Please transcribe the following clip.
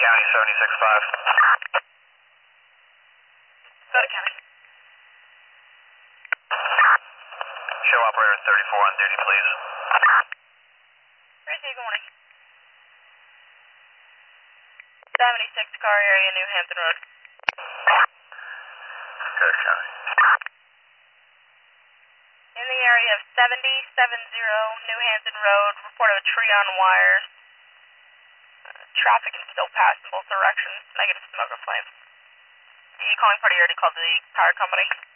County 76-5. Go to County. Show operator 34 on duty, please. Where's he going? 76 car area, New Hampton Road. Go to County. In the area of 7070 New Hampton Road, report of a tree on wires. Traffic can still pass in both directions. Negative smoke or flame. You calling party already called the power company?